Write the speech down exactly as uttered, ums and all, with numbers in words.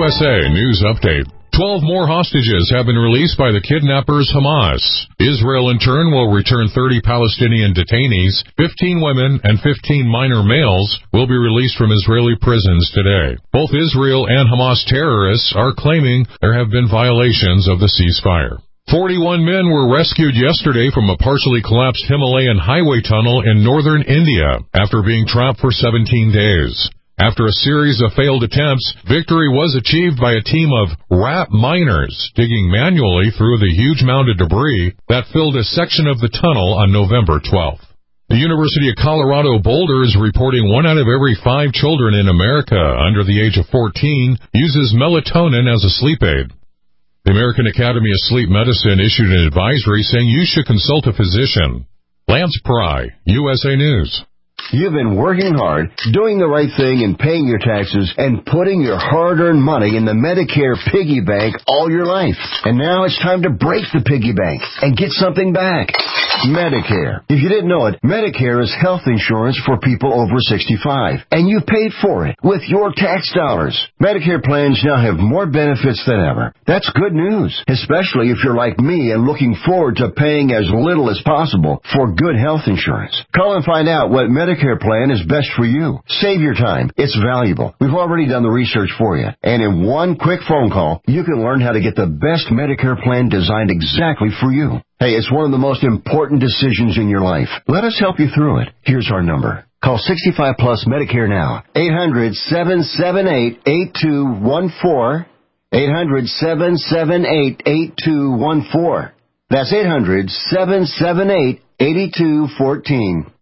S A News Update. Twelve more hostages have been released by the kidnappers Hamas. Israel, in turn, will return thirty Palestinian detainees. Fifteen women and fifteen minor males will be released from Israeli prisons today. Both Israel and Hamas terrorists are claiming there have been violations of the ceasefire. forty-one men were rescued yesterday from a partially collapsed Himalayan highway tunnel in northern India after being trapped for seventeen days. After a series of failed attempts, victory was achieved by a team of rat miners digging manually through the huge mound of debris that filled a section of the tunnel on November twelfth. The University of Colorado Boulder is reporting one out of every five children in America under the age of fourteen uses melatonin as a sleep aid. The American Academy of Sleep Medicine issued an advisory saying you should consult a physician. Lance Pry, U S A News. You've been working hard, doing the right thing and paying your taxes and putting your hard-earned money in the Medicare piggy bank all your life. And now it's time to break the piggy bank and get something back. Medicare. If you didn't know it, Medicare is health insurance for people over sixty-five. And you paid for it with your tax dollars. Medicare plans now have more benefits than ever. That's good news, especially if you're like me and looking forward to paying as little as possible for good health insurance. Call and find out what Medicare plan is best for you. Save your time. It's valuable. We've already done the research for you. And in one quick phone call, you can learn how to get the best Medicare plan designed exactly for you. Hey, it's one of the most important decisions in your life. Let us help you through it. Here's our number. Call sixty-five plus Medicare now. eight hundred, seven seven eight, eight two one four. eight hundred, seven seven eight, eight two one four. That's eight hundred, seven seven eight, eight two one four.